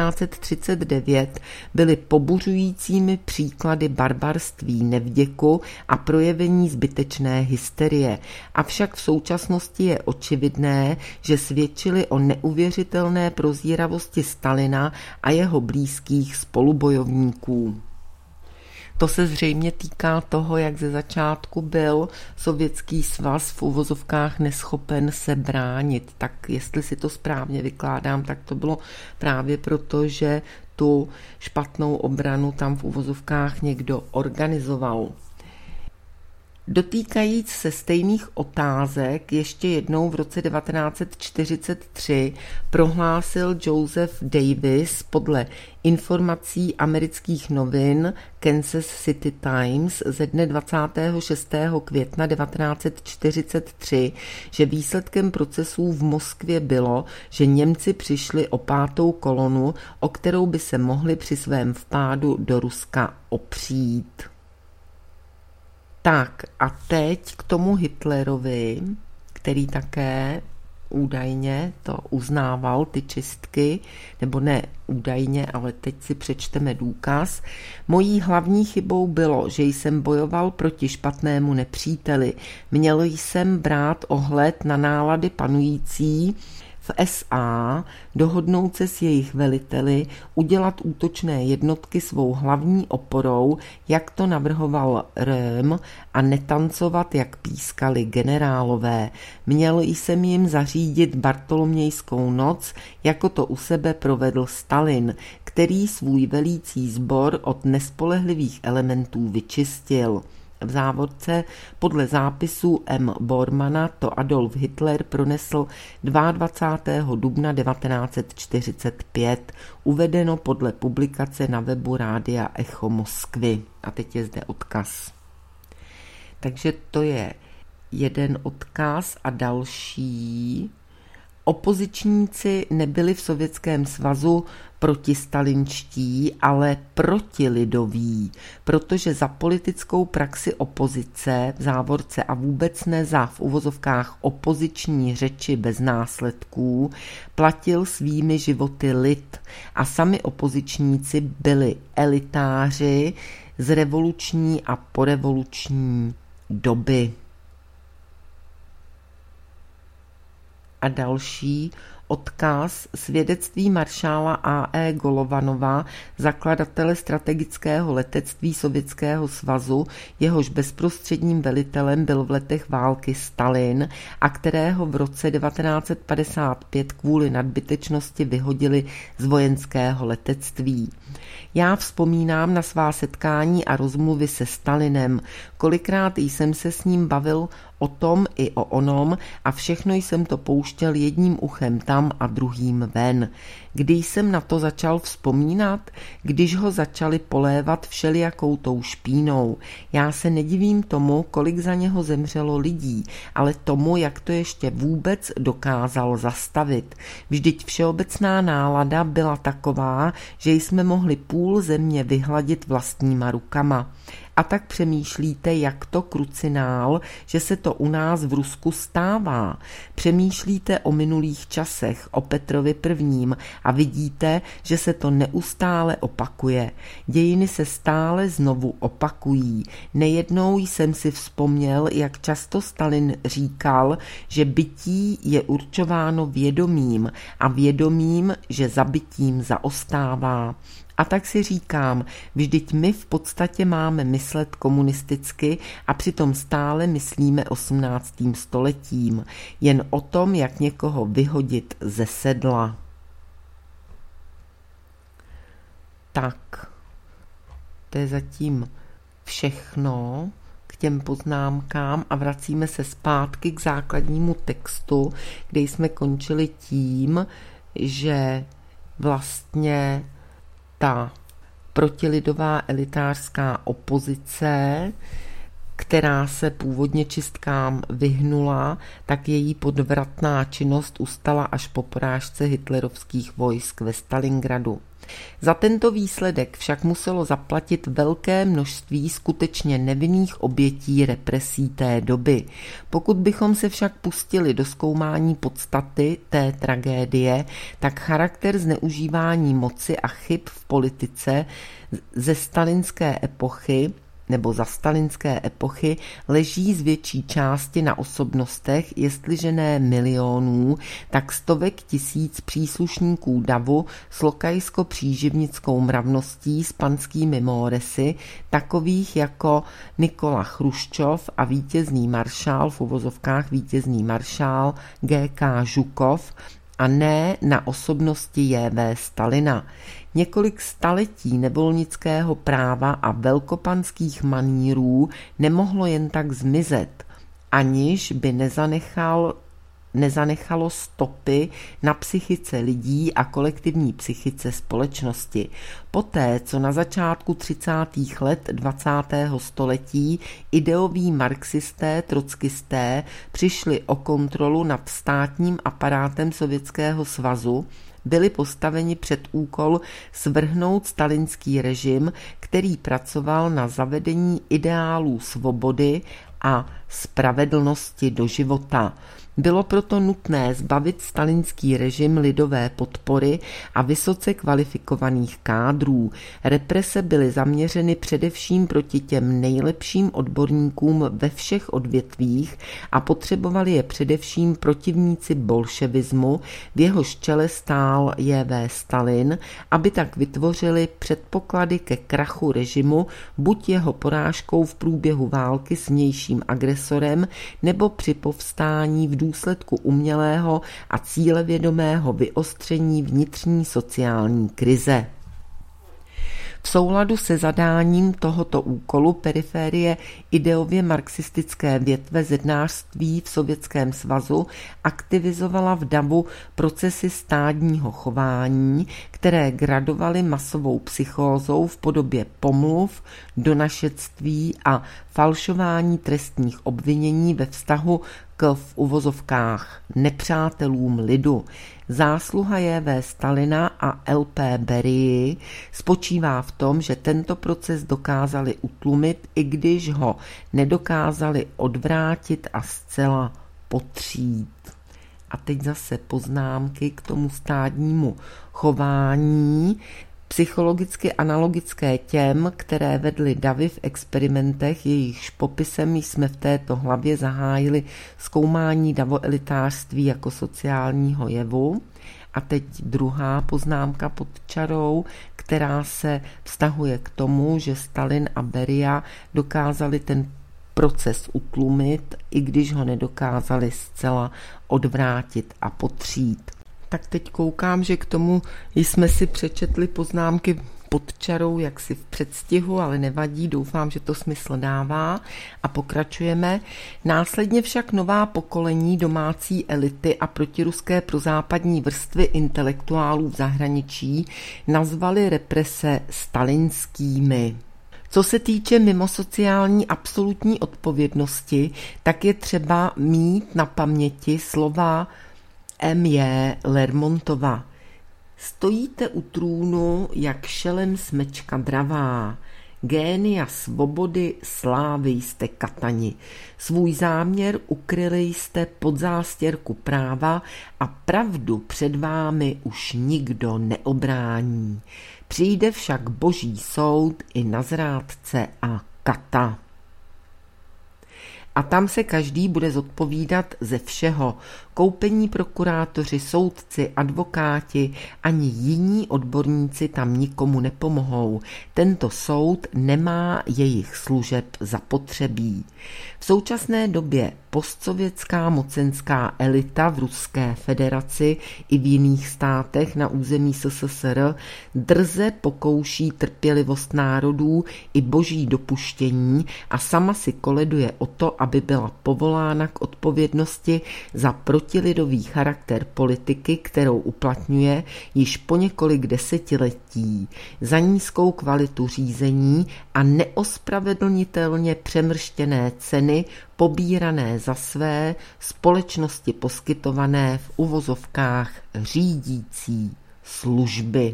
1939 byly pobuřujícími příklady barbarství, nevděku a projevení zbytečné hysterie. Avšak v současnosti je očividné, že svědčili o neuvěřitelné prozíravosti Stalina a jeho blízkých spolubojovníků. To se zřejmě týká toho, jak ze začátku byl Sovětský svaz v uvozovkách neschopen se bránit. Tak jestli si to správně vykládám, tak to bylo právě proto, že tu špatnou obranu tam v uvozovkách někdo organizoval. Dotýkajíc se stejných otázek ještě jednou v roce 1943 prohlásil Joseph Davis podle informací amerických novin Kansas City Times ze dne 26. května 1943, že výsledkem procesů v Moskvě bylo, že Němci přišli o 5. kolonu, o kterou by se mohli při svém vpádu do Ruska opřít. Tak a teď k tomu Hitlerovi, který také údajně to uznával, ty čistky, nebo ne údajně, ale teď si přečteme důkaz. Mojí hlavní chybou bylo, že jsem bojoval proti špatnému nepříteli. Měl jsem brát ohled na nálady panující v SA, dohodnout se s jejich veliteli, udělat útočné jednotky svou hlavní oporou, jak to navrhoval Röhm, a netancovat, jak pískali generálové. Měl jsem jim zařídit Bartolomějskou noc, jako to u sebe provedl Stalin, který svůj velící sbor od nespolehlivých elementů vyčistil. V závorce podle zápisu M. Bormana to Adolf Hitler pronesl 22. dubna 1945, uvedeno podle publikace na webu Rádia Echo Moskvy. A teď je zde odkaz. Takže to je jeden odkaz a další. Opozičníci nebyli v Sovětském svazu protistalinští, ale protilidoví, protože za politickou praxi opozice v závorce a vůbec ne za v uvozovkách opoziční řeči bez následků platil svými životy lid a sami opozičníci byli elitáři z revoluční a porevoluční doby. A další odkaz: svědectví maršála A.E. Golovanova, zakladatele strategického letectví Sovětského svazu, jehož bezprostředním velitelem byl v letech války Stalin a kterého v roce 1955 kvůli nadbytečnosti vyhodili z vojenského letectví. Já vzpomínám na svá setkání a rozmluvy se Stalinem. Kolikrát jsem se s ním bavil o tom i o onom a všechno jsem to pouštěl jedním uchem tam a druhým ven. Když jsem na to začal vzpomínat, když ho začali polévat všelijakou tou špínou. Já se nedivím tomu, kolik za něho zemřelo lidí, ale tomu, jak to ještě vůbec dokázal zastavit. Vždyť všeobecná nálada byla taková, že jsme mohli půl země vyhladit vlastníma rukama. A tak přemýšlíte, jak to krucinál, že se to u nás v Rusku stává. Přemýšlíte o minulých časech, o Petrovi I. a vidíte, že se to neustále opakuje. Dějiny se stále znovu opakují. Nejednou jsem si vzpomněl, jak často Stalin říkal, že bytí je určováno vědomím a vědomím, že zabitím zaostává. A tak si říkám, vždyť my v podstatě máme myslet komunisticky a přitom stále myslíme 18. stoletím, jen o tom, jak někoho vyhodit ze sedla. Tak, to je zatím všechno k těm poznámkám a vracíme se zpátky k základnímu textu, kde jsme končili tím, že vlastně ta protilidová elitářská opozice, která se původně čistkám vyhnula, tak její podvratná činnost ustala až po porážce hitlerovských vojsk ve Stalingradu. Za tento výsledek však muselo zaplatit velké množství skutečně nevinných obětí represí té doby. Pokud bychom se však pustili do zkoumání podstaty té tragédie, tak charakter zneužívání moci a chyb v politice ze stalinské epochy nebo za stalinské epochy leží z větší části na osobnostech, jestliže ne milionů, tak stovek tisíc příslušníků davu s lokajsko-příživnickou mravností s panskými móresy, takových jako Nikola Chruščov a vítězný maršál, v uvozovkách vítězný maršál G.K. Žukov, a ne na osobnosti J.V. Stalina. Několik staletí nevolnického práva a velkopanských manírů nemohlo jen tak zmizet, aniž by nezanechalo stopy na psychice lidí a kolektivní psychice společnosti. Poté, co na začátku 30. let 20. století ideoví marxisté, trockisté přišli o kontrolu nad státním aparátem Sovětského svazu, byli postaveni před úkol svrhnout stalinský režim, který pracoval na zavedení ideálů svobody a spravedlnosti do života. Bylo proto nutné zbavit stalinský režim lidové podpory a vysoce kvalifikovaných kádrů. Represe byly zaměřeny především proti těm nejlepším odborníkům ve všech odvětvích a potřebovali je především protivníci bolševismu, v jehož čele stál J.V. Stalin, aby tak vytvořili předpoklady ke krachu režimu, buď jeho porážkou v průběhu války s vnějším agresorem, nebo při povstání v důsledku umělého a cílevědomého vyostření vnitřní sociální krize. V souladu se zadáním tohoto úkolu periférie ideově marxistické větve zednářství v Sovětském svazu aktivizovala v davu procesy stádního chování, které gradovaly masovou psychózou v podobě pomluv, donašectví a falšování trestních obvinění ve vztahu k v uvozovkách nepřátelům lidu. Zásluha J.V. Stalina a L.P. Berii spočívá v tom, že tento proces dokázali utlumit, i když ho nedokázali odvrátit a zcela potřít. A teď zase poznámky k tomu stádnímu chování, psychologicky analogické těm, které vedly davy v experimentech, jejichž popisem jsme v této hlavě zahájili zkoumání davoelitářství jako sociálního jevu. A teď druhá poznámka pod čarou, která se vztahuje k tomu, že Stalin a Beria dokázali ten proces utlumit, i když ho nedokázali zcela odvrátit a potřít. Tak teď koukám, že k tomu jsme si přečetli poznámky pod čarou, jaksi v předstihu, ale nevadí, doufám, že to smysl dává a pokračujeme. Následně však nová pokolení domácí elity a protiruské prozápadní vrstvy intelektuálů v zahraničí nazvaly represe stalinskými. Co se týče mimosociální absolutní odpovědnosti, tak je třeba mít na paměti slova M.J. Lermontova. Stojíte u trůnu, jak šelem smečka dravá. Génia svobody slávy jste katani. Svůj záměr ukryli jste pod zástěrku práva a pravdu před vámi už nikdo neobrání. Přijde však boží soud i na zrádce a kata. A tam se každý bude zodpovídat ze všeho. Koupení prokurátoři, soudci, advokáti ani jiní odborníci tam nikomu nepomohou. Tento soud nemá jejich služeb zapotřebí. V současné době postsovětská mocenská elita v Ruské federaci i v jiných státech na území SSSR drze pokouší trpělivost národů i boží dopuštění a sama si koleduje o to, aby byla povolána k odpovědnosti za protilidový charakter politiky, kterou uplatňuje již po několik desetiletí, za nízkou kvalitu řízení a neospravedlnitelně přemrštěné ceny pobírané za své společnosti poskytované v uvozovkách řídící služby.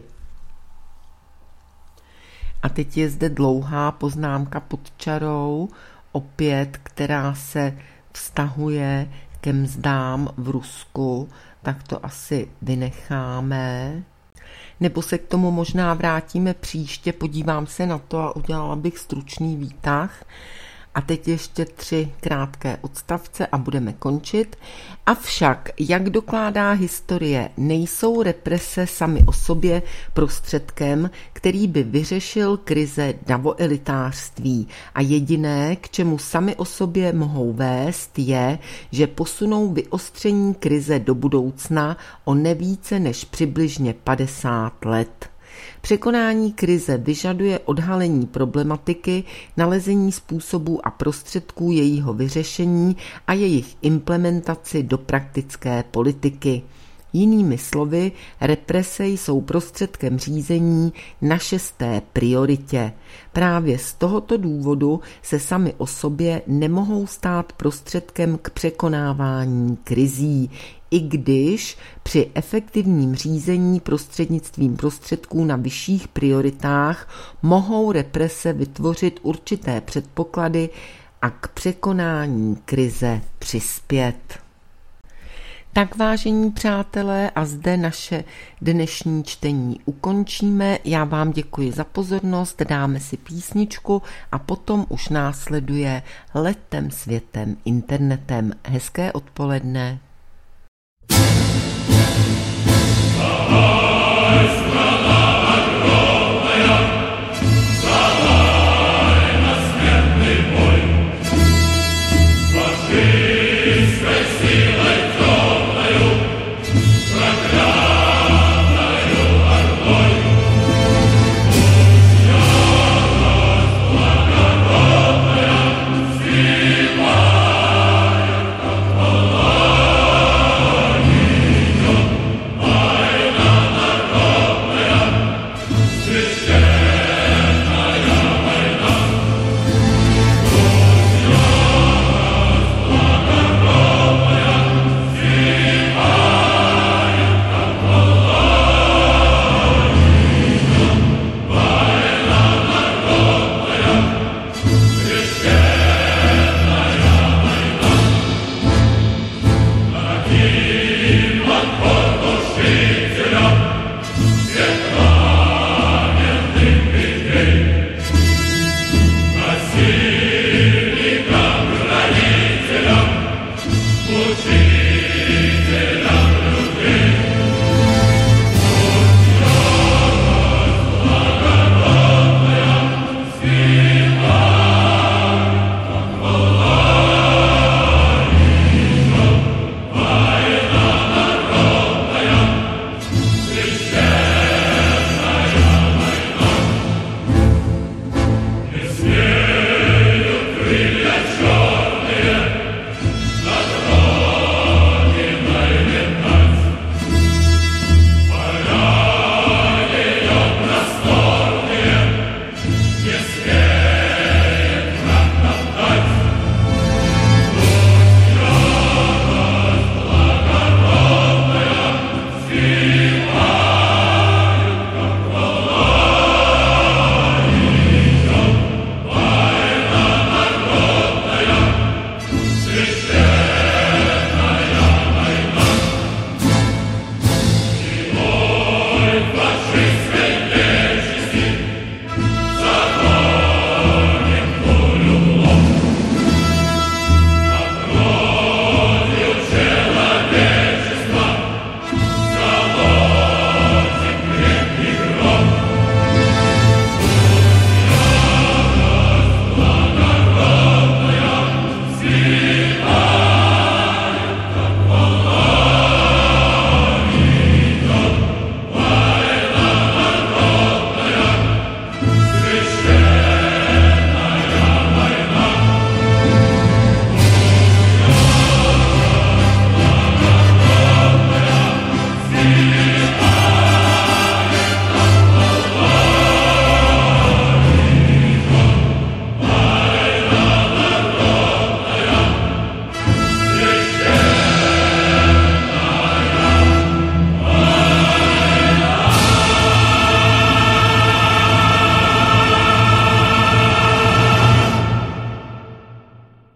A teď je zde dlouhá poznámka pod čarou, opět, která se vztahuje ke mzdám v Rusku, tak to asi vynecháme. Nebo se k tomu možná vrátíme příště, podívám se na to a udělala bych stručný výtah. A teď ještě 3 krátké odstavce a budeme končit. Avšak, jak dokládá historie, nejsou represe sami o sobě prostředkem, který by vyřešil krize davoelitářství. A jediné, k čemu sami o sobě mohou vést, je, že posunou vyostření krize do budoucna o nevíce než přibližně 50 let. Překonání krize vyžaduje odhalení problematiky, nalezení způsobů a prostředků jejího vyřešení a jejich implementaci do praktické politiky. Jinými slovy, represe jsou prostředkem řízení na 6. prioritě. Právě z tohoto důvodu se sami o sobě nemohou stát prostředkem k překonávání krizí, i když při efektivním řízení prostřednictvím prostředků na vyšších prioritách mohou represe vytvořit určité předpoklady a k překonání krize přispět. Tak, vážení přátelé, a zde naše dnešní čtení ukončíme. Já vám děkuji za pozornost, dáme si písničku a potom už následuje Letem světem internetem. Hezké odpoledne.